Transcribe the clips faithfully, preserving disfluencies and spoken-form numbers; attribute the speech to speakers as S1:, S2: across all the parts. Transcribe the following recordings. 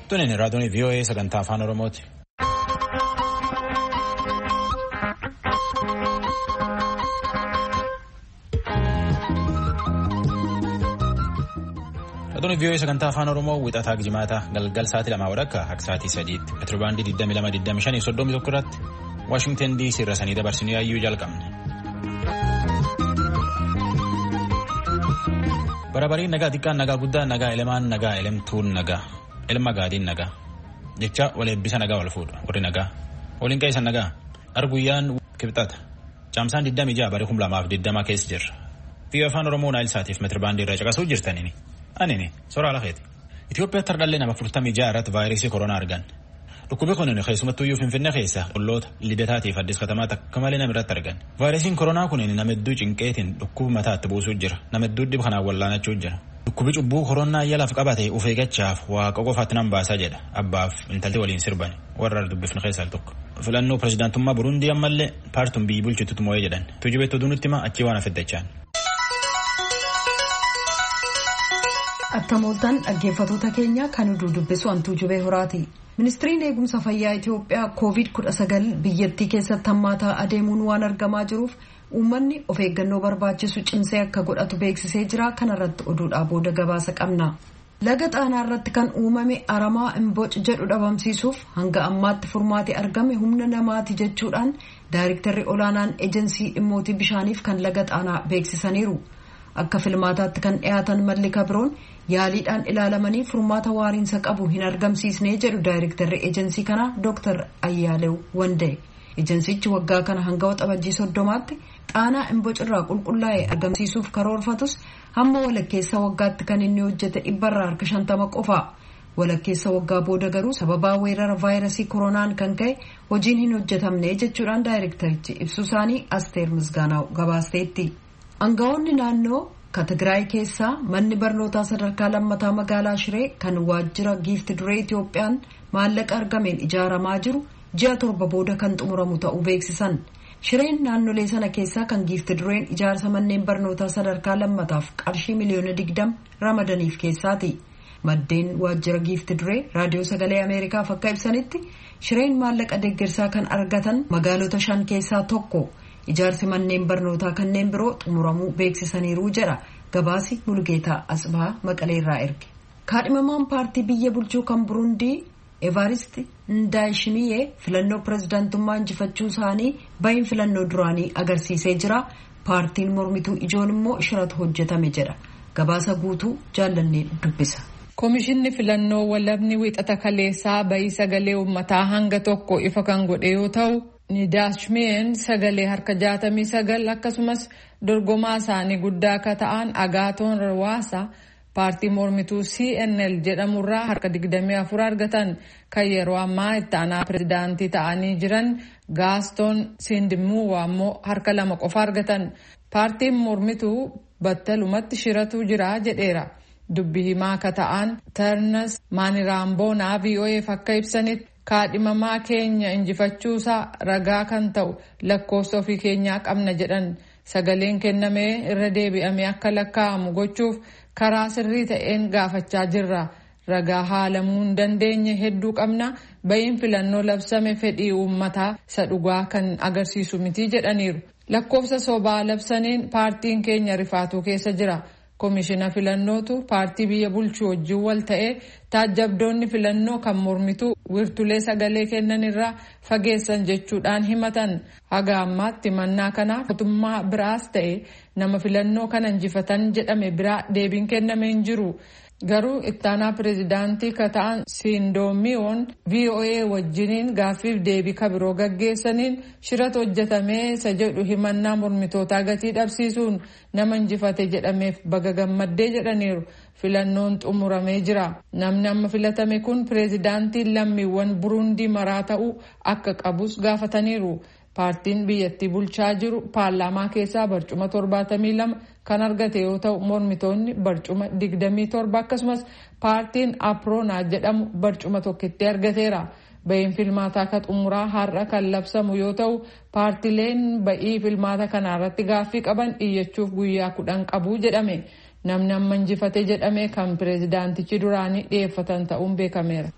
S1: Tunin raadiyoon V O A sagantaa afaan Oromooti. Raadiyoon V O A sagantaa afaan Oromoo wixataa jimaata galgal sa'aatii lamaa wadhakka akka sa'aatii sadiitti meetirbaandii digdamii lama digdamii shanii soddomii tokko irratti Waashingtan D C irra sanii dabarsinuu yaayyuu jalqabne. Barabarii nagaa xiqqaan nagaa guddaan nagaa elemaan nagaa elemtuun nagaa elma gaadiin nagaa jecha wal eebbisa nagaa wal fuudha warri nagaa waliin qeessan nagaa arguyyaan kibxata caamsaan digdamii ja'a barii kum lamaaf digdama keessa jirra. V O A afaan Oromoo naayil saatiif meetirbaandii irra caqasuu jirtanini anini soraa lafeeti. Itoophiyaatti hardhallee nama afurtamii ja'a irratti vaayirasii koronaa argan. Dhukkubi kun keessumattuu iyyuu Finfinnee keessa qolloota Lidataatiif Addis Katamaa takka malee nama irratti argan. Vaayirasiin koronaa kun nama hedduu cinqeetiin dhukkuba mataatti buusuu jira. Nama hedduu dhib kanaan wallaanachuu jira. Dhukkubi cubbuu koronaa yalaaf qabate of eeggachaaf waaqa qofaatti nan baasaa jedha. Abbaaf intalti waliin sirban warra dubbifne keessaa tokko. Filannoo pirezidaantummaa Burundii ammallee paartuun biyyi bulchitutu moo'ee jedhan. Tujubeettuu dunutti hima achii waan afeddachaan.
S2: Attamooltaan dhaggeeffatoota keenya kan oduu dubbisu hantuu jubee horaati. Ministiriin eegumsa fayyaa Itoophiyaa koovid kudha sagal biyyattii keessatti hammaataa adeemuun waan argamaa jiruuf uummanni of eeggannoo barbaachisu cimsee akka godhatu beeksisee jira. Kanarratti oduudhaa booda gabaasa qabna. Laga Xaanaa irratti kan uumame aramaa imboc jedhu dhabamsiisuuf hanga ammaatti furmaati argame humna namaati jechuudhaan daayirektarri olaanaan ejensii dhimmootii bishaaniif kan laga Xaanaa beeksisaniiru. Akka filmaataatti kan dhiyaatan malli kabroon yaaliidhaan ilaalamanii furmaata waariinsa qabu hin argamsiisne jedhu daayirektarri ejensii kana Dooktar Ayyaalew Wandee. Ejensichi waggaa kana hanga waxabajjii soddomaatti Xaanaa imbocirraa qulqullaa'ee argamsiisuuf karoorfatus hamma walakkeessa waggaatti kan inni hojjete dhibbarraa harka shantama qofa. Walakkeessa waggaa booda garuu sababaa weerara vaayirasii koronaan kan ka'e hojiin hin hojjetamne jechuudhaan daayirektarichi ibsu isaanii Asteer Misgaanaaw gabaasteetti. Aangawoonni naannoo Tigraay keessaa manni barnootaa sadarkaa lammataa magaalaa Shiree kan waajjira giifti duree Itoophiyaan maallaqa argameen ijaaramaa jiru ji'a torba booda kan xumuramu ta'uu beeksisan. Shireen naannolee sana keessaa kan giifti dureen ijaarsa manneen barnootaa sadarkaa lammataaf qarshii miliyoona digdama ramadaniif keessaati. Maddeen waajjira giifti duree raadiyoo sagalee Ameerikaaf akka ibsanitti Shireen maallaqa deeggarsaa kan argatan magaalota shan keessaa tokko. Ijaarsi manneen barnootaa kanneen biroo xumuramuu beeksisaniiru jedha gabaasi Mulgeetaa Asbaa Maqaleerraa erge. Kaadhimamaan paartii biyya bulchuu kan Burundii Evariste Ndayishimiye filannoo pirezidaantummaa injifachuu isaanii bahin filannoo duraanii agarsiisee jira. Paartiin mormituu ijoon immoo shiratu hojjetame jedha. Gabaasa guutuu jaallannee dubbisa.
S3: Komishinni filannoo walabni wixata kaleessaa bahii sagalee uummataa hanga tokko ifa kan godhe yoo ta'u Ndayishimiyen sagalee harka jaatamii sagal akkasumas dorgomaa isaanii guddaa akka ta'an Agaatoon Rwaasa paartii mormituu C N L jedhamurraa harka digdamii afur argatan kan yeroo ammaa itti aanaa pirezidaantii ta'anii jiran Gaaston Sindimuuwaa immoo harka lama qofa argatan. Paartiin mormituu battalumatti shiratu jira jedheera. Dubbi himaa akka ta'an Ternas Maaniraamboonaa V O A'f akka ibsanitti kaadhimamaa keenya injifachuusaa ragaa kan ta'u lakkoofsa ofii keenyaa qabna jedhan. Sagaleen kennamee irra deebi'amee akka lakkaa'amu gochuuf karaa sirrii ta'een gaafachaa jirra. Ragaa haalamuu hin dandeenye hedduu qabna. Bahiin filannoo labsame fedhii uummataa isa dhugaa kan agarsiisu miti jedhaniiru. Lakkoofsa sobaa labsaniin paartiin keenya rifaatuu keessa jira. Komishina filannootu paartii biyya bulchuu wajjin wal ta'ee taajjabdoonni filannoo kan mormituu wirtulee sagalee kennan irraa fageessan jechuudhaan himatan. Haga ammaatti mannaa kanaaf mootummaa biraas ta'e nama filannoo kana injifatan jedhame biraa deebiin kennamee hin jiru. Garuu ittaanaa pirezidaantii ka ta'an Sindoomiyoon V O A wajjiniin gaaffiif deebii kabiroo gaggeessaniin shirata hojjetamee isa jedhu himannaa mormitootaa gatii dhabsiisuun nama injifate jedhameef baga gammaddee jedhaniiru. Filannoon xumuramee jira. Namni amma filatame kun pirezidaantiin lammiiwwan Burundii maraa ta'uu akka qabus gaafataniiru. Paartiin biyyattii bulchaa jiru paarlaamaa keessaa barcuma torbaatamii lama kan argate yoo ta'u mormitoonni barcuma digdamii torba akkasumas paartiin Aproonaa jedhamu barcuma tokkitti argateera. Bahiin filmaataa ka xumuraa har'a kan labsamu yoo ta'u paartileen bahii filmaata kanaarratti gaaffii qaban iyyachuuf guyyaa kudhan qabu jedhame. Namni amma injifate jedhame kan pirezidaantichi duraanii dhiyeeffatan ta'uun beekameera.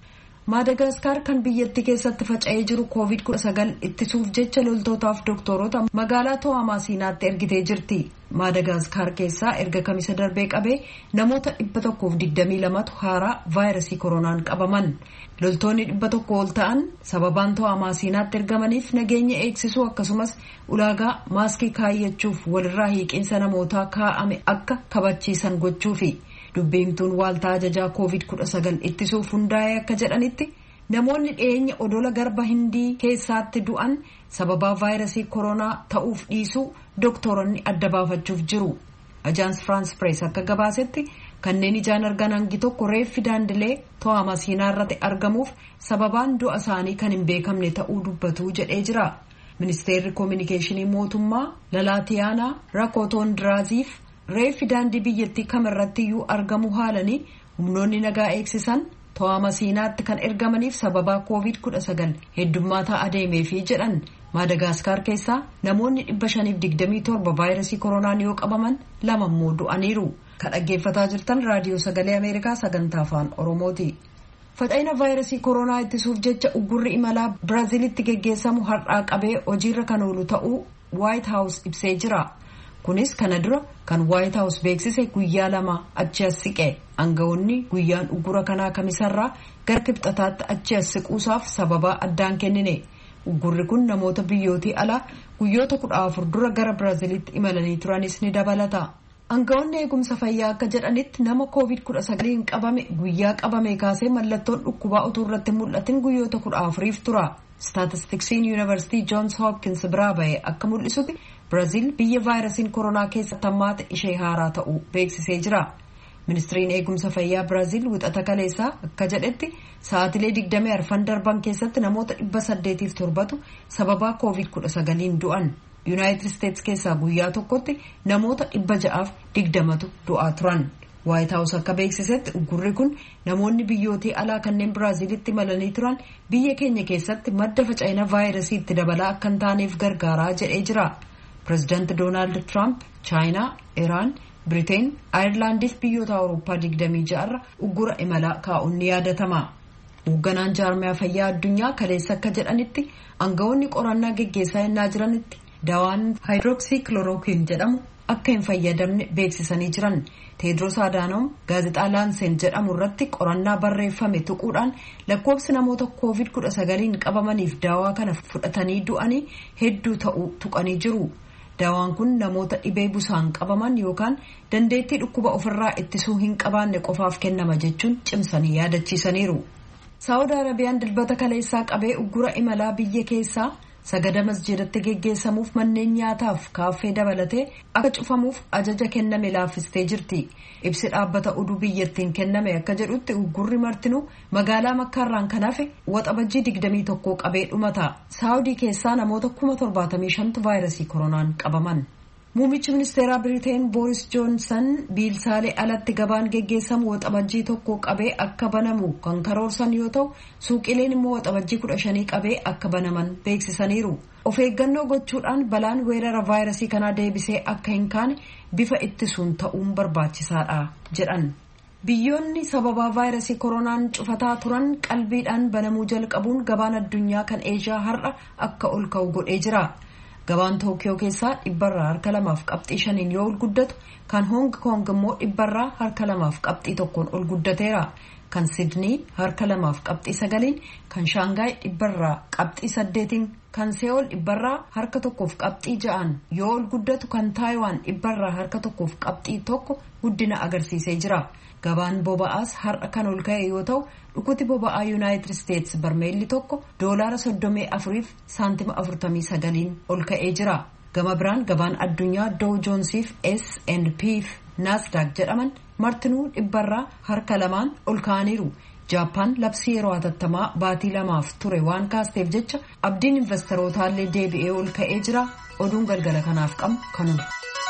S2: Maadagaskar kan biyyattii keessatti faca'ee jiru koovid kudha sagal ittisuuf jecha loltootaaf doktoroota magaalaa To'amaasiinaatti ergitee jirti. Maadagaskar keessaa erga kamisa darbee qabee namoota dhibba tokkoof digdamii lamatu haaraa vaayirasii koronaan qabaman. Loltoonni dhibba tokko ol ta'an sababaan To'amaasiinaatti ergamaniif nageenya eegsisuu akkasumas ulaagaa maaskii kaayyachuuf walirraa hiiqinsa namootaa kaa'ame akka kabachiisan gochuufi. Dubbiimtuun waaltaa ajajaa koovid kudha sagal ittisuuf hundaa'e akka jedhanitti namoonni dhiyeenya odola garba hindii keessaatti du'an sababaa vaayirasii koronaa ta'uuf dhiisuu doktoroonni adda baafachuuf jiru. Ajaans Firaans Pirees akka gabaasetti kanneen ijaan argan hangi tokko reeffi daandilee To'amaasiinaa irratti argamuuf sababaan du'a isaanii kan hin beekamne ta'uu dubbatu jedhee jira. Ministeerri Koominikeeshinii Mootummaa Lalaatiyaanaa Rakootoondiraasiif reeffi daandii biyyattii kamirrattiyyuu argamu haalanii humnoonni nagaa eegsisan To'amaasiinaatti kan ergamaniif sababaa koovid kudha sagal heddummaataa adeemeefi jedhan. Maadagaskar keessaa namoonni dhibba shaniif digdamii torba vaayirasii koronaan yoo qabaman lama immoo du'aniiru. Kan dhaggeeffataa jirtan raadiyoo sagalee Ameerikaa sagantaa afaan Oromooti. Faca'ina vaayirasii koronaa ittisuuf jecha uggurri imalaa Biraazilitti geggeessamu har'aa qabee hojiirra kan oolu ta'uu White House ibsee jira. Kunis kana dura kan White House beeksise guyyaa lama achi as siqe. Aangawoonni guyyaan uggura kanaa kamisarraa gara kibxataatti achi as siquusaaf sababaa addaan kennine. Uggurri kun namoota biyyootii alaa guyyoota kudha afur dura gara Biraazilitti imalanii turanis ni dabalata. Aangawoonni eegumsa fayyaa akka jedhanitti nama koovid kudha sagaliin qabame guyyaa qabame kaasee mallattoon dhukkubaa utuu irratti mul'atin guyyoota kudha afuriif tura. Staatistiksiin Yuunivarsiitii Joons Hopkins biraa ba'e akka mul'isutti Biraazil biyya vaayirasiin koronaa keessatti hammaate ishee haaraa ta'uu beeksisee jira. Ministiriin eegumsa fayyaa Biraazil wixata kaleessaa akka jedhetti sa'aatilee digdamii arfan darban keessatti namoota dhibba saddeetiif torbatu sababaa koovid kudha sagaliin du'an. Yuunaayitid Isteetsi keessaa guyyaa tokkotti namoota dhibba ja'aaf digdamatu du'aa turan. White House akka beeksisetti uggurri kun namoonni biyyootii alaa kanneen Biraazilitti imalanii turan biyya keenya keessatti madda faca'ina vaayirasii itti dabalaa akka hin taaneef gargaaraa jedhee jira. Pireezidaanti Doonaald Tiraamp Chaayinaa, Iraan, Biriteen, Ayirlaandiif biyyoota Awurooppaa digdamii ja'arra uggura imalaa kaa'uun ni yaadatama. Hoogganaan jaarmiyaa fayyaa addunyaa kaleessa akka jedhanitti aangawoonni qorannaa geggeessaa yennaa jiranitti dawaan haayidrooksiikilorookiin jedhamu akka hin fayyadamne beeksisanii jiran. Teedros Adaanoom gaazexaa Laanseen jedhamu irratti qorannaa barreeffame tuquudhaan lakkoofsi namoota koovid kudha sagaliin qabamaniif daawaa kana fudhatanii du'anii hedduu ta'uu tuqanii jiru. Daawaan kun namoota dhibee busaan qabaman yookaan dandeettii dhukkuba ofirraa ittisuu hin qabaanne qofaaf kennama jechuun cimsanii yaadachiisaniiru. Saawud Arabiyaan dilbata kaleessaa qabee uggura imalaa biyya keessaa sagada masjidatti geggeessamuuf manneen nyaataaf kaaffee dabalatee akka cufamuuf ajaja kenname laaffistee jirti. Ibsi dhaabbata oduu biyyattiin kenname akka jedhutti uggurri martinuu magaalaa Makkaarraan kan hafe waxabajjii digdamii tokkoo qabee dhumata. Saawudii keessaa namoota kuma torbaatamii shantu vaayirasii koronaan qabaman. Muummichi ministeeraa Biriteen Booris Joonsan biilsaalee alatti gabaan geggeessamu waxabajjii tokko qabee akka banamu kan karoorsan yoo ta'u suuqileen immoo waxabajjii kudha shanii qabee akka banaman beeksisaniiru. Of eeggannoo gochuudhaan balaan weerara vaayirasii kanaa deebisee akka hin kaane bifa ittisuun ta'uun barbaachisaadha jedhan. Biyyoonni sababaa vaayirasii koronaan cufataa turan qalbiidhaan banamuu jalqabuun gabaan addunyaa kan Eeshiyaa har'a akka ol ka'u godhee jira. Gabaan Tookiyoo keessaa dhibbarraa harka lamaaf qabxii shaniin yoo ol guddatu kan Hoong Koong immoo dhibbarraa harka lamaaf qabxii tokkoon ol guddateera. Kan Sidnii harka lamaaf qabxii sagaliin, kan Shaangaay dhibbarraa qabxii saddeetiin, kan Seoul dhibbarraa harka tokkoof qabxii ja'aan yoo ol guddatu kan Taayiwaan dhibbarraa harka tokkoof qabxii tokko guddina agarsiisee jira. Gabaan boba'aas har'a kan ol ka'e yoo ta'u dhukuti boba'aa Yuunaayitid Isteetsi barmeelli tokko doolaara soddomii afuriif saantima afurtamii sagaliin ol ka'ee jira. Gama biraan gabaan addunyaa Dow Joonsiif S and P fi Nasdaq jedhaman martinuu dhibbarraa harka lamaan ol ka'aniiru. Jaappaan labsii yeroo hatattamaa baatii lamaaf ture waan kaasteef jecha abdiin investorootaallee deebi'ee ol ka'ee jira. Oduun galgala kanaaf qabnu kanuma.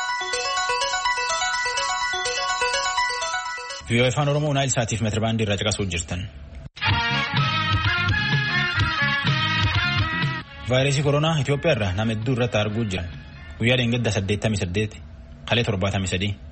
S1: Viiyoo afaan Oromoo Naayil Saatiif meetira baandii irraa caqasuu jirtan. Vaayirasii koronaa Itoophiyaa irraa nama hedduu irratti arguu jiran. Guyyaa dheengadda saddeettamii saddeet, kalee torbaatamii sadii,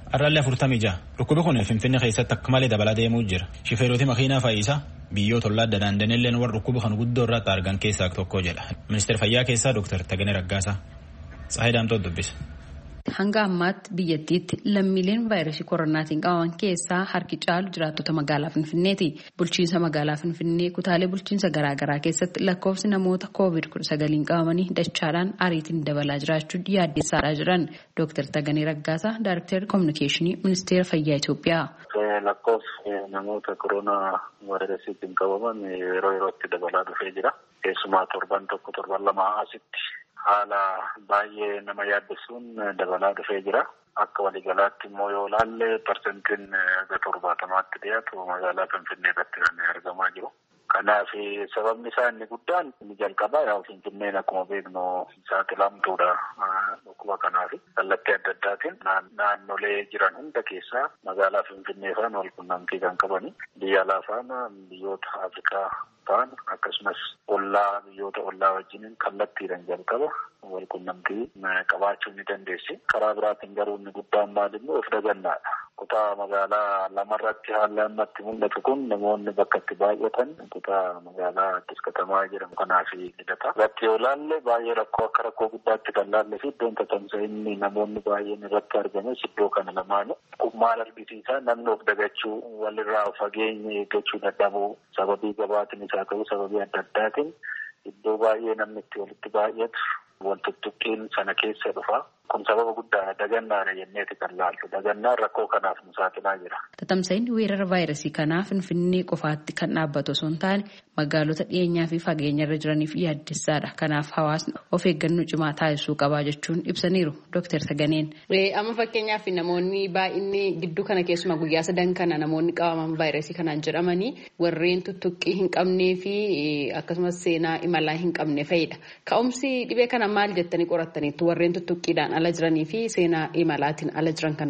S1: Arraalee afurtamii ja'a dhukkubi kun Finfinnee keessatti akka malee dabalaa deemuu jira. Shifeeroti makiinaa fayyisaa biyyoota ollaa adda daandaniilleen warra dhukkubi kan guddoo irratti argan keessaa tokko jedha. Ministeera fayyaa keessaa Dooktar Taganee Raggaasaa. Tsaahii Daamtoo dubbisa.
S4: Hanga ammaatti biyyattiitti lammiileen vaayirasii koronaatiin qabaman keessaa harki caalu jiraattota magaalaa Finfinneeti. Bulchiinsa magaalaa Finfinnee kutaalee bulchiinsa garaagaraa keessatti lakkoofsi namoota koovid kudha sagaliin qabamanii dachaadhaan ariitiin dabalaa jiraachuu yaaddeessaadhaa jiran. Dooktar Taganee Raggaasaa, Daayirektarri Kominikeeshinii Ministeera Fayyaa Itoophiyaa.
S5: Lakkoofsi namoota koronaa vaayirasiitiin qabaman yeroo yerootti dabalaa dhufee jira. Keessumaa torban tokko torban lama asitti. Haala baay'ee nama yaaddessuun dabalaa dhufee jira. Akka waliigalaatti immoo yoo ilaalle parsentiin aga torbaatamaatti dhiyaatu magaalaa Finfinnee irratti kan argamaa jiru. Kanaaf sababni isaa inni guddaan inni jalqabaa yaa Finfinneen akkuma beeknu saaxilamtuudha dhukkuba kanaaf kallattii adda addaatiin naannolee jiran hunda keessaa magaalaa Finfinnee faana wal qunnamtii kan qabani. Biyya alaa faana biyyoota Afrikaa ta'an akkasumas ollaa biyyoota ollaa wajjin kallattiidhaan jalqaba wal qunnamtii qabaachuu ni dandeessi. Karaa biraatiin garuu inni guddaan maalimmoo of dagannaadha. Kutaa magaalaa lamarratti haalli ammatti mul'atu kun namoonni bakka itti baay'atan kutaa magaalaa Addis Katamaa jedhamu kanaaf hidhata. Irratti yoo ilaalle baay'ee rakkoo akka rakkoo guddaatti kan laalle fi iddoon tatamsa'inni namoonni baay'een irratti argames iddoo kana lamaanu. Kun maal argisiisa namni of dagachuu walirraa fageenya eeggachuu dadhabuu sababii gabaatiin isaa ta'uu sababii adda addaatiin iddoo baay'ee namni itti walitti baay'atu wal tuttuqqiin sana keessa dhufa. Kun sababa guddaa dagannaadha jenneeti kan laaltu. Dagannaan rakkoo kanaaf nu saaxilaa jira.
S4: Tatamsa'inni weerara vaayirasii kanaa Finfinnee qofaatti kan dhaabbatu osoo hin taane magaalota dhiyeenyaa fi fageenya irra jiraniif yaaddessaadha. Kanaaf hawaasni of eeggannoo cimaa taasisuu qabaa jechuun ibsaniiru Dooktar Taganeen.
S6: Amma fakkeenyaaf namoonni baay'inni gidduu kana keessumaa guyyaa sadan kana namoonni qabaman vaayirasii kanaan jedhamanii warreen tuttuqqii hin qabnee fi akkasumas seenaa imalaa hin qabne fa'idha. Ka'umsi dhibee kana maal jettanii qorattaniitu warreen tuttuqqiidhaan ala jiranii fi seenaa imalaatiin ala jiran kana?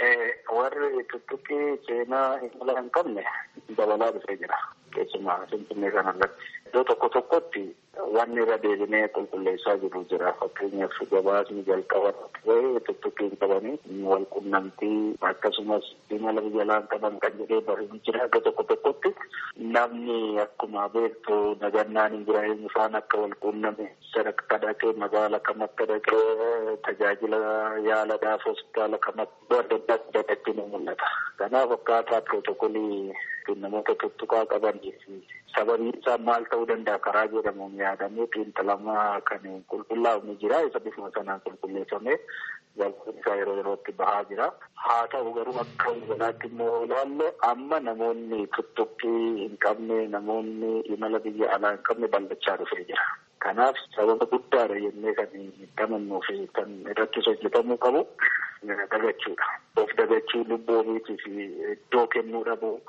S5: Warri tuttuqqii seenaa imalaa hin qabne dabalaa dhufee jira. Keessumaa Finfinnee kanarratti iddoo tokko tokkotti wanni irra deebinee qulqulleessaa jiru jira. Fakkeenyaaf gabaasni jalqaba ta'ee tuttuqqii hin qabanii wal qunnamtii akkasumas imala biyyalaan qaban kan jedhee bahuun jira. Iddoo tokko tokkotti namni akkuma beektu dagannaan hin jira eenyu faana akka wal qunname sadarkaa dhaqee magaala kam akka dhaqee tajaajila yaalaadhaaf hospitaala kam akka adda addaatti dhaqetti ni mul'ata. Kanaaf akkaataa pirootokolii namoota tuttuqaa qabanii fi sababiin isaa maal ta'uu danda'a karaa jedhamuun yaadamee xiinxalamaa kan qulqullaa'u ni jira. Isa bifuma sanaan qulqulleeffamee galchuun isaa yeroo yerootti bahaa jira. Haa ta'u garuu akka walaatti immoo ilaalle amma namoonni tuttuqqii hin qabne namoonni imala biyya alaa hin qabne bal'achaa dhufee jira. Kanaaf sababa guddaadha jennee kan hidhamannuu fi kan irratti hojjetamuu qabu dagachuudha. Of dagachuu lubbuu ofiitiif iddoo kennuu dhabuu.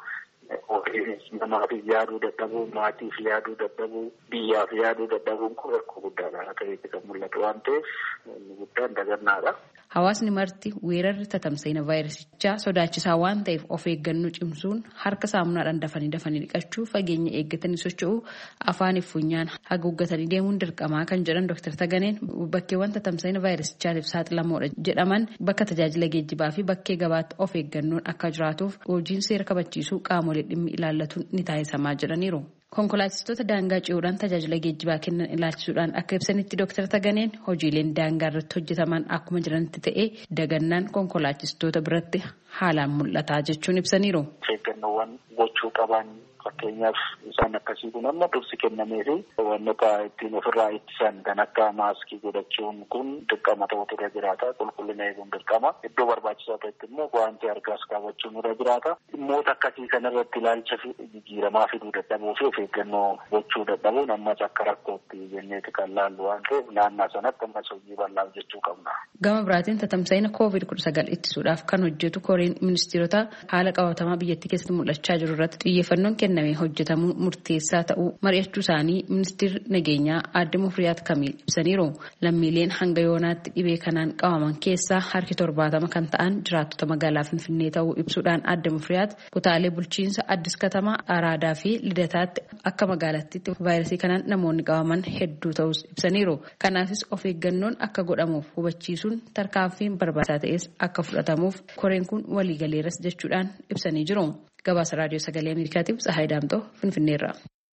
S5: Namaaf yaaduu dadhabuu, maatiif yaaduu dadhabuu, biyyaaf yaaduu dadhabuun kun rakkoo guddaadha. Akka beektu kan mul'atu waan ta'eef inni guddaan dagannaadha.
S4: Hawaasni marti weerarri tatamsa'ina vaayirasichaa sodaachisaa waan ta'eef of eeggannoo cimsuun harka saamunaadhaan dafanii dafanii dhiqachuu fageenya eeggatanii socho'uu afaaniif funyaan haguuggatanii deemuun dirqamaa kan jedhan Dooktar Taganeen bakkeewwan tatamsa'ina vaayirasichaatiif saaxilamoodha jedhaman bakka tajaajila geejjibaa fi bakkee gabaatti of eeggannoon akka jiraatuuf hojiin seera kabachiisuu qaamolee dhimmi ilaallatuun ni taasisamaa jedhaniiru. Konkolaachistoota daangaa ce'uudhaan tajaajila geejjibaa kennan ilaalchisuudhaan akka ibsanitti Dooktar Taganeen hojiileen daangaa irratti hojjetaman akkuma jiranitti ta'ee dagannaan konkolaachistoota biratti haalaan mul'ataa jechuun ibsaniiru.
S5: Eeggannoowwan gochuu qaban fakkeenyaaf isaan akkasii kun amma dursi kennamee fi wantoota ittiin ofirraa ittisan kan akka maaskii godhachuun kun dirqama ta'utu irra jiraata. Qulqullina eeguun dirqama. Iddoo barbaachisaa ta'etti immoo guwaantii harkaas kaawwachuun irra jiraata. Dhimmoota akkasii kanarratti ilaalcha jijjiiramaa fiduu dadhabuu fi of eeggannoo gochuu dadhabuun ammas akka rakkootti jenneeti kan laallu waan ta'eef naannaa sanatti ammas hojii bal'aa hojjechuu qabna.
S4: Gama biraatiin tatamsa'ina koovid kudha sagal ittisuudhaaf kan hojjetu koreen ministeerota haala qabatamaa biyyattii keessa keessatti mul'achaa jiru irratti xiyyeeffannoon kennamee hojjetamuu murteessaa ta'uu mari'achuu isaanii ministeerri nageenyaa aadde Mufriyaat Kamiil ibsaniiru. Lammiileen hanga yoonaatti dhibee kanaan qabaman keessaa harki torbaatama kan ta'an jiraattota magaalaa Finfinnee ta'uu ibsuudhaan aadde Mufriyaat kutaalee bulchiinsa Addis Katamaa, Araadaa fi Lidataatti akka magaalattiitti vaayirasii kanaan namoonni qabaman hedduu ta'us ibsaniiru. Kanaafis of eeggannoon akka godhamuuf hubachiisuun tarkaanfiin barbaachisaa ta'es akka fudhatamuuf koreen kun waliigaleeras jechuudhaan ibsanii jiru. Gabaasa raadiyoo sagalee Ameerikaatiif Tsahaay Daamtoo Finfinneerraa.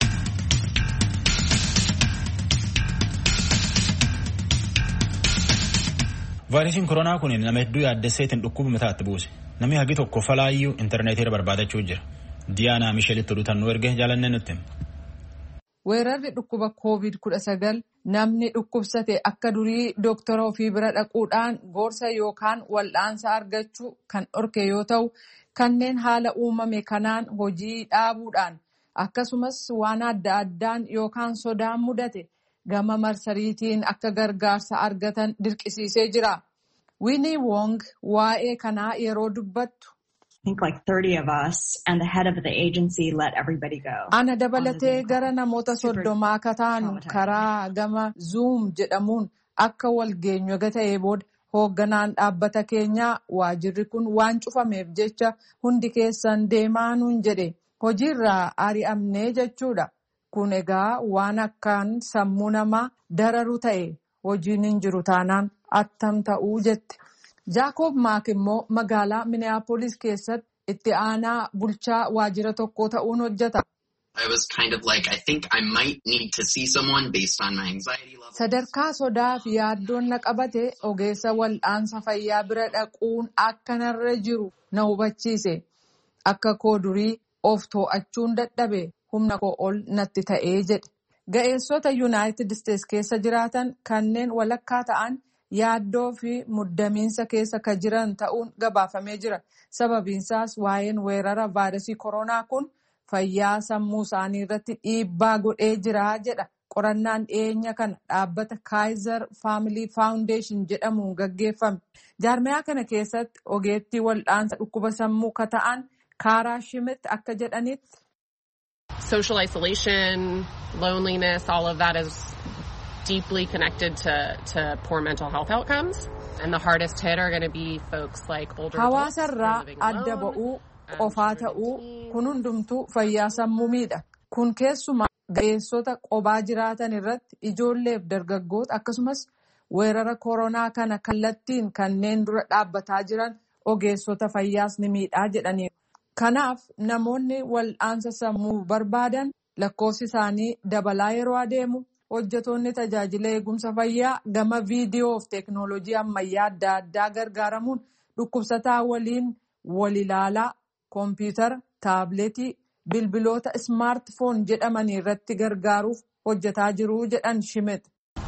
S1: Vaayirasiin koronaa kun nama hedduu yaaddesseetiin dhukkuba mataatti buuse. Namni hagi tokko falaayyuu intarneetiirra barbaadachuu jira. Diyaanaa Misheelitti oduutannuu erge jaalannee nutti.
S3: Weerarri dhukkuba koovid kudha sagal namni dhukkubsate akka durii doktara ofii bira dhaquudhaan gorsa yookaan wal'aansa argachuu kan dhorke yoo ta'u, kanneen haala uumame kanaan hojii dhaabuudhaan akkasumas waan adda addaan yookaan sodaan mudate gama marsariitiin akka gargaarsa argatan dirqisiisee jira. Winnie Wong waa'ee kanaa yeroo dubbattu.
S7: I think like thirty of us and the head of the agency let everybody go.
S3: Ana dabalatee gara namoota soddomaa akka taanu karaa gama Zoom jedhamuun akka wal geenyu ta'ee booda hoogganaan dhaabbata keenyaa waajirri kun waan cufameef jecha hundi keessan deemaa nuun jedhe hojiirraa ari'amnee jechuudha. Kun egaa waan akkaan sammuu namaa dararu ta'e hojiin hin jiru taanaan attam ta'uu jette. Jaakob Maak immoo magaalaa Minneapolis keessatti itti aanaa bulchaa waajjira tokko ta'uun hojjeta. Sadarkaa sodaa fi yaaddoon na qabate ogeessa wal'aansa fayyaa bira dhaquun akka narra jiru na hubachiise. Akka koo durii of to'achuun dadhabe humna koo ol natti ta'ee jedhe. Ga'eessota Yuunaayitid Isteets keessa jiraatan kanneen walakkaa ta'an yaaddoo fi muddamiinsa keessa ka jiran ta'uun gabaafamee jira. Sababiinsaas waa'een weerara vaayirasii koronaa kun fayyaa sammuu isaanii irratti dhiibbaa godhee jira jedha. Qorannaan dhiyeenya kana dhaabbata Kaiser Family Foundation jedhamuun gaggeeffame. Jaarmiyaa kana keessatti ogeettii wal'aansa dhukkuba sammuu ka ta'an Kaaraa Shimit akka jedhanitti.
S8: Social isolation, loneliness, all of that is deeply connected to, to poor mental health outcomes. And the hardest hit are going to be folks like older adults.
S3: Hawaasarraa adda ba'uu, qofaa ta'uu, kun hundumtuu fayyaa sammuu miidha. Kun keessumaa ga'eessota qobaa jiraatan irratti ijoolleef dargaggoota akkasumas weerara koronaa kana kallattiin kanneen dura dhaabbataa jiran ogeessota fayyaas ni miidhaa jedhaniiru. Kanaaf namoonni wal'aansa sammuu barbaadan lakkoofsi isaanii dabalaa yeroo adeemu. Hojjetoonni tajaajila eegumsa fayyaa gama viidiyoo fi teeknooloojii ammayyaa adda addaa gargaaramuun dhukkubsataa waliin wal ilaalaa koompiyuutara, taabileetii, bilbiloota ismaartifoon jedhaman irratti gargaaruuf hojjetaa jiru jedhan Shimit.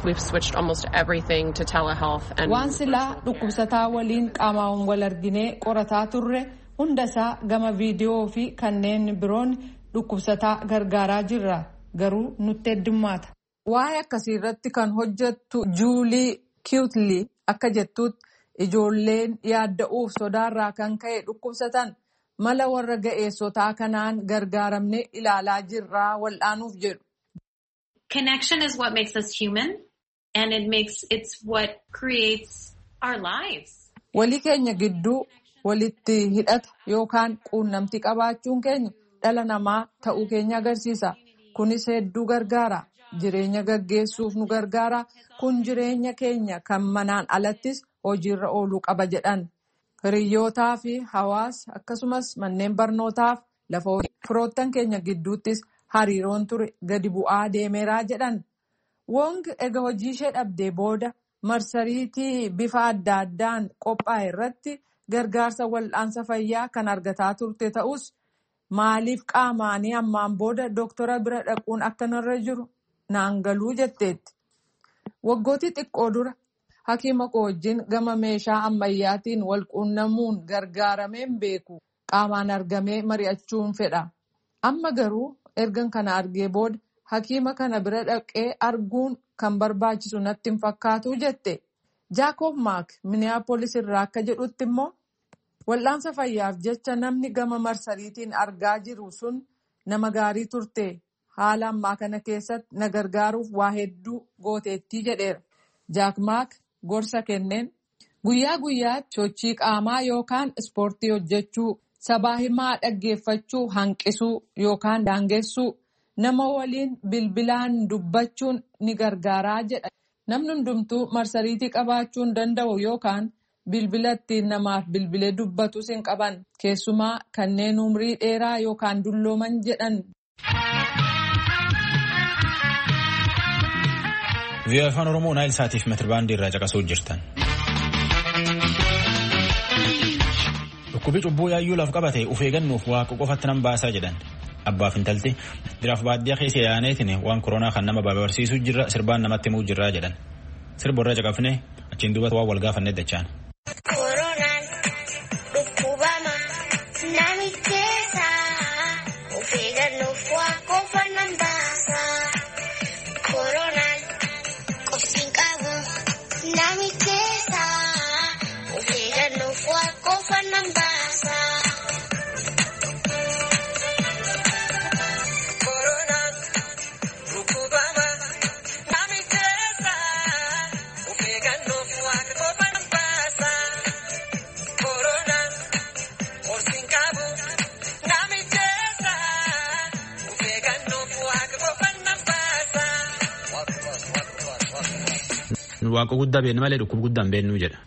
S3: Waan silaa dhukkubsataa waliin qaamaan wal arginee qorataa turre hundasaa gama viidiyoo fi kanneen biroon dhukkubsataa gargaaraa jirra. Garuu nutti heddummaata. Waa'ee akkasii irratti kan hojjettu Juulii Kiwutlii akka jettuutti ijoolleen yaadda'uuf sodaarraa kan ka'e dhukkubsatan mala warra ga'eessotaa kanaan gargaaramne ilaalaa jirraa wal'aanuuf jedhu.
S9: Connection is what makes us human and it makes it's what creates our lives.
S3: Walii keenya gidduu walitti hidhata yookaan quunnamtii qabaachuun keenya dhala namaa ta'uu keenya agarsiisa. Kunis hedduu gargaara. Jireenya gaggeessuuf nu gargaara. Kun jireenya keenya kan manaan alattis hojiirra ooluu qaba jedhan. Hiriyyootaa fi hawaasa akkasumas manneen barnootaaf lafa hojii firoottan keenya gidduuttis hariiroon ture gadi bu'aa deemeeraa jedhan. Wong ega hojii ishee dhabdee booda marsariitii bifa adda addaan qophaa'e irratti gargaarsa wal'aansa fayyaa kan argataa turte ta'us maaliif qaamaanii ammaan booda doktara bira dhaquun akka narra jiru naan galuu jetteetti. Waggootii xiqqoo dura hakiima koo wajjin gama meeshaa ammayyaatiin wal quunnamuun gargaarameen beeku qaamaan argamee mari'achuun fedha. Amma garuu ergan kana argee booda hakiima kana bira dhaqee arguun kan barbaachisu natti hin fakkaatu jette. Jaakob Maak Minneapolis irraa akka jedhutti immoo. Wal'aansa fayyaaf jecha namni gama marsariitiin argaa jiru sun nama gaarii turte haala ammaa kana keessatti na gargaaruuf waa hedduu gooteettii jedheera. Jaakmaak gorsa kenneen guyyaa guyyaatti sochii qaamaa yookaan ispoortii hojjechuu, sabaa himaa dhaggeeffachuu hanqisuu yookaan daangessuu, nama waliin bilbilaan dubbachuun ni gargaaraa jedha. Namni hundumtuu marsariitii qabaachuu hin danda'u yookaan bilbila ittiin namaaf bilbilee dubbatus hin qaban. Keessumaa kanneen umrii dheeraa yookaan dullooman jedhan.
S1: Vii'oo Afaan Oromoo Naayil Saatiif meetirbaandii irraa caqasuu jirtan. Dhukkubi cubbuu yaayyuu laaf qabate of eeggannuuf waaqa qofatti nan baasaa jedhan. Abbaaf intalti diraaf baadiyyaa keessa yaaneetiin waan koronaa kan nama barsiisuu jirra sirbaan namatti himuu jirraa jedhan. Sirba irra caqafnee achiin duubatti waan wal gaafannee dachaan. Waaqa guddaa beeknu malee dhukkuba guddaa hin beeknu jedha.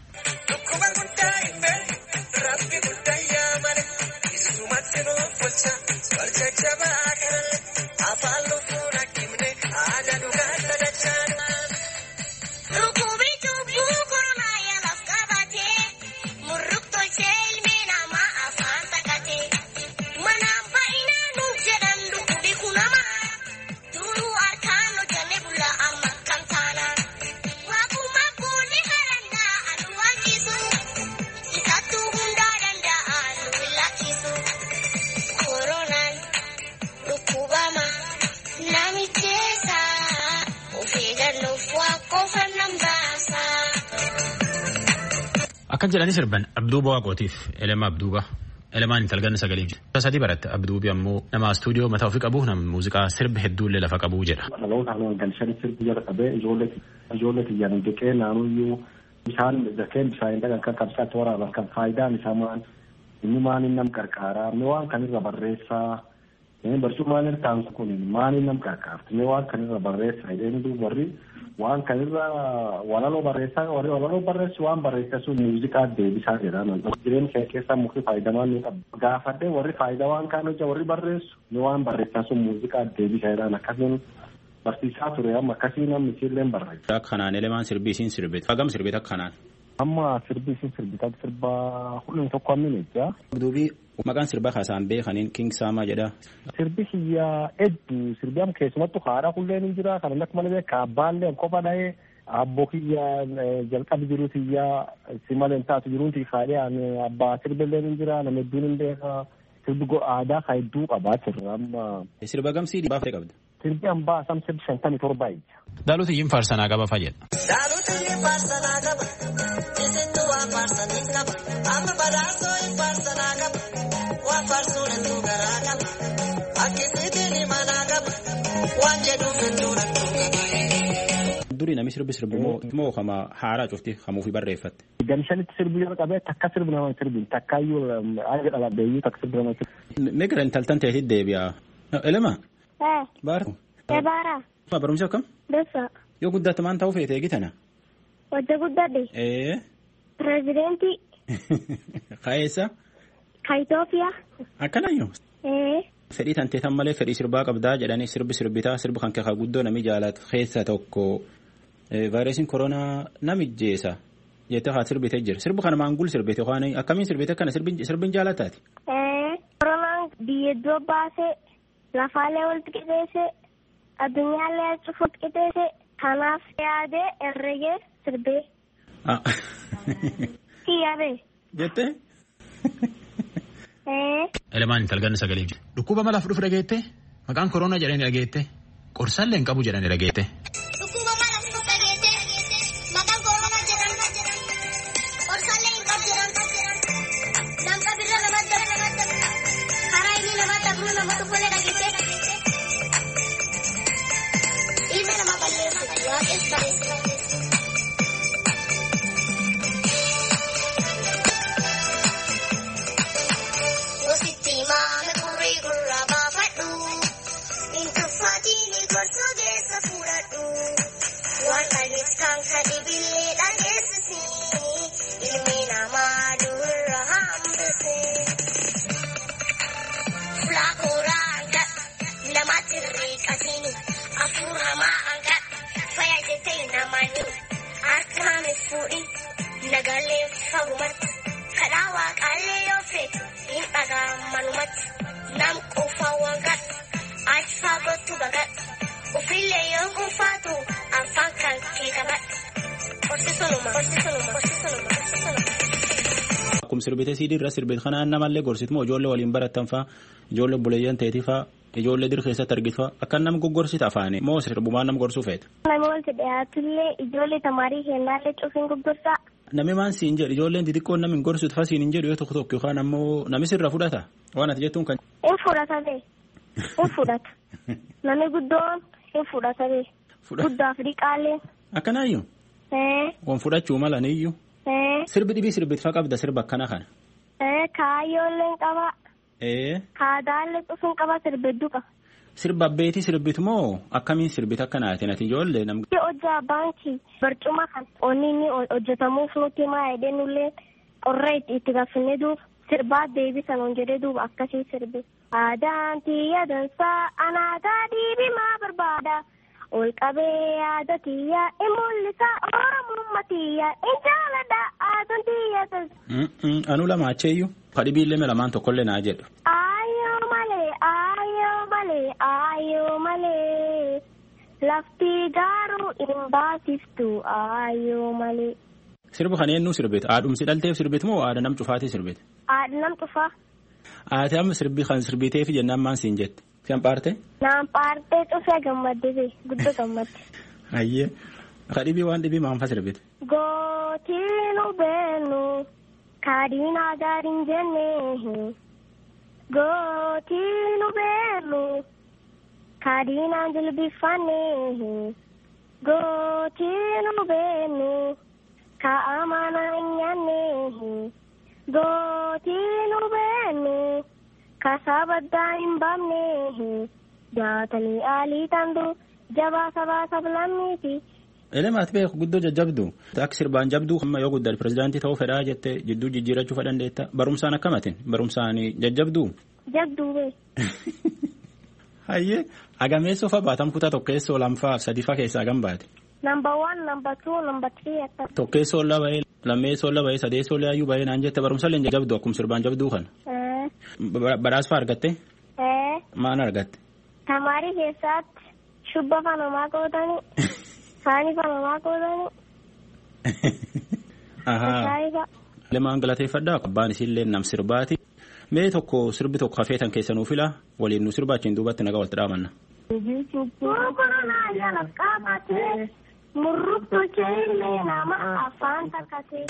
S1: Akkan jedhanii sirban Abduuba Waaqootiif elema Abduuba elemaan intalganna sagalee jira. Sadii baratte Abduubi ammoo nama istuudiyoo mataa ofii qabu nama muuziqaa sirba hedduullee lafa qabu jedha.
S10: Dhaloota haala galchanii sirbi jala qabee ijoollee ijoollee xiyyaanii deqee naannoyyuu bishaan zakeen bishaan dhagan kan qabsaatti waraaban kan faayidaan isaa maal inni maaliin nam qarqaaraa inni waan kanirra barreessaa barcuu maalin ta'an kun maaliin nam qarqaarti inni waan kanirra barreessaa inni duuba warri waan kanirra walaloo barreessaa warri walaloo barreessu waan barreessaa sun muuziqaa deebisaa jedhama. Jireenya keessaa mukti faayidamaan ni qabu. Gaafadhee warri faayidaa waan kaan hojja warri barreessu ni waan barreessaa sun muuziqaa deebisaa jedhan akkasiin barsiisaa ture amma akkasii namni illee barreessa.
S1: Kanaan elemaan sirbisiin sirbita. Hagam sirbita kanaan.
S10: Amma sirbisiin sirbita sirbaa hundeen tokko ammin ejjaa.
S1: Abduubii maqaan sirbaa kaasaan beekaniin King Saamaa jedha.
S10: Sirbi hiyyaa hedduu sirbi amma keessumattuu haadha hulleen hin jira kan akka malee beekaa abbaallee qofa dhahee abboo hiyyaa jalqabi jiruuti hiyyaa si maleen taatu jiruuti haadhee abbaa sirbillee hin jira nama hedduun hin beekaa sirbi aadaa kan hedduu qabaachirra amma.
S1: Sirba gamsii baafee qabda.
S10: Sirbi hambaa sam sirbi shantamii torba ija.
S1: Daaluuti yin faarsanaa qaba fayyada.
S11: Daaluuti yin faarsanaa qaba. Isintu waan faarsanii qaba. Amma badhaasoo yin faarsanaa qaba. Waan faarsuu danduu garaa qaba. Akkisiitiin himanaa qaba. Waan jedhuuf hedduu danduu qaba.
S1: Durii namni sirbi sirbi moo kama haaraa cufti hamuufi barreeffatte.
S10: Gamshanitti sirbi yoo qabee takka sirbi nama sirbi takkaayyuu aaga dhala beeyyuu takka sirbi nama sirbi.
S1: Meeqira intaltan ta'eetti deebi'a. Elema. Baara.
S12: Baara.
S1: Barumsa akkam?
S12: Bessa.
S1: Yoo guddaatti maan ta'uu feete eegitana?
S12: Wajja guddaadhe.
S1: Ee.
S12: Pireezidentii.
S1: Kaayessa?
S12: Ka Itoophiyaa.
S1: Akkanayyoo?
S12: Ee.
S1: Fedhii tanteetan malee fedhii sirbaa qabdaa jedhanii sirbi sirbitaa sirbi kan keekaa guddoo nami jaalatu keessa tokko vaayirasiin koronaa namijjeessa jettee haa sirbitee jira. Sirbi kana maangul sirbite yookaan akkamiin sirbite kana sirbin jaalataati?
S12: Ee. Koronaan biyya iddoo baasee lafaalee walitti qixeessee addunyaallee cufuuf qixeessee kanaaf yaadee herregee sirbee. Kiyyaabee.
S1: Jettee?
S12: Ee.
S1: Elemaan intalganna sagalee jira. Dhukkuba malaaf dhufu dhageette maqaan koronaa jedhanii dhageette qorsaallee hin qabu jedhanii dhageette.
S12: Dhukkuba malaaf dhufu dhageette maqaan koronaa jedhanii qorsallee hin qabu jedhanii gammad nam qofaa wangat ati fagottu bagat ufillee yoo gonfaatu afaan kan kee qabat horsiisunuma horsiisunuma horsiisunuma horsiisunuma.
S1: Akkuma sirbitee siidii irra sirbite kanaan namallee gorsitu moo ijoollee waliin baratan faa ijoollee buleeyyan ta'eetii faa ijoollee dir keessatti argitu faa akka nam goggorsita afaanii moo sirbumaan nam gorsuu feeta.
S12: Namni walitti dhiyaatullee ijoollee tamaarii kennaallee cufiin goggorsaa.
S1: Namni maan siin jedhu ijoolleen xixiqqoon namni hin gorsitu faa siin hin jedhu yoo tokko tokko yookaan ammoo namni sirra fudhata waan ati jettuun kan.
S12: In fudhata bee in fudhata namni guddoon in fudhata bee guddaaf dhiqaallee.
S1: Akkanaayyuu. Wan fudhachuu mala niyyuu. Sirbi dhibii sirbit faa qabda sirba akkana kana.
S12: Kaayyoolleen qaba. Kaadaallee cufuun qaba sirbidduu qaba.
S1: Sirba abbeetii sirbitu moo akkamiin sirbita akkanaatiin ati ijoollee nam.
S12: Hojjaa baankii barcuma kan onni inni hojjetamuuf nuti maa jedhee nullee qorra itti gaafinne duuba sirbaa deebisan on jedhee duuba akkasii sirbi. Aadaan tiyya dansaa anaataa diibimaa barbaada. Ol qabee yaada tiyya in mul'isa oromummaa tiyya in jaalladha aadaan tiyya dansa.
S1: Anu lama acheeyyuu kadhibiillee lamaan tokkollee naa jedhu.
S12: Ayyoo malee ayyoo malee ayyoo malee lafti garuu hin baasiftu ayyoo malee.
S1: Sirbu kan eenyu sirbite haadhumsi dhalteef sirbite moo haadha nam cufaatii sirbite.
S12: Haadha nam cufaa.
S1: Ati amma sirbi kan sirbiteef jennaan maan siin jette. Siyan paarte?
S12: Naan paarte cufee gammadde guddoo gammadde.
S1: Ayyee kadhibii waan dhibii maanfa sirbite.
S12: Gootiinu beenu kaadhiinaa gaariin jennee gootiinu beenu kaadhiinaan jilbifannee gootiinu beenu kaa'amana hin nyaannee gootiinu beenu. Kasabaddaa hin baafnee jaatanii alii tandu jabaa sabaa sablamniiti.
S1: Elemaati beeku guddoo jajjabdu akka sirbaan jabduu amma yoo guddaa pirezidaantii ta'uu fedhaa jettee jidduu jijjiirachuu fedhandeetta barumsaan akkamatin barumsaan jajjabduu.
S12: Jabduu bee.
S1: Hayyee agameessoo fa baatam kutaa tokkeessoo lamfaa sadiifaa keessaa gam baate.
S12: Number one, number two, number three akka.
S1: Tokkeessoo laba'ee lammeessoo laba'ee sadeessoo laayyuu ba'ee naan jette barumsallee jajjabdu akkuma sirbaan jabduu kana. Badhaasa argatte? Maal argatte?
S12: Tamaarii keessatti shubba fanamaa qootanii saanii fanamaa qootanii.
S1: Lemaan galateeffadhaa abbaan isiillee nam sirbaati. Mee tokko sirbi tokko hafeetan keessa nuu fila waliin nu sirbaachiin duubatti nagaa walitti dhaamanna.
S12: Murruktuu jeelee nama afaan takkatee.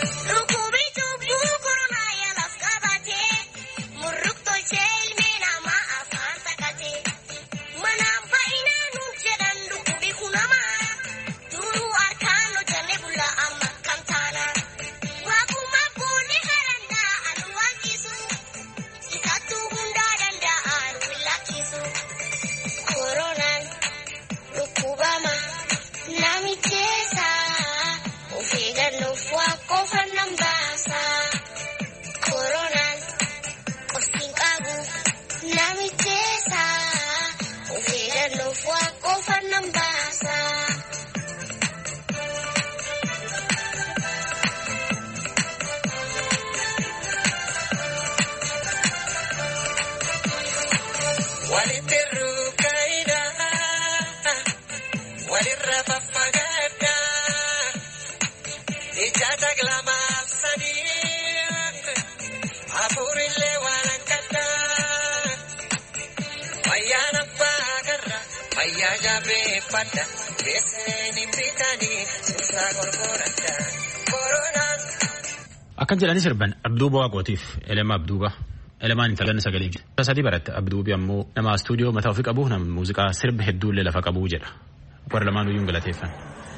S1: Akkan jedhanii sirban Abduuba Waaqootiif elema Abduuba elemaan intalanni sagalee jira. Sadii baratte Abduubi ammoo nama istuudiyoo mataa ofii qabu nama muuziqaa sirba hedduullee lafa qabu jedha. Warra lamaan iyyuu galateeffan.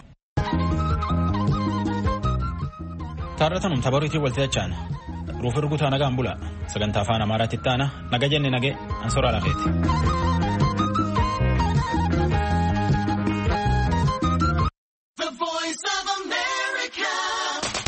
S1: Taarratanum tabariitii walti dachaan ruuf erguutaa nagaan bula sagantaa afaan Amaaraatti itti aana naga jenne nage ansoraa lafeeti.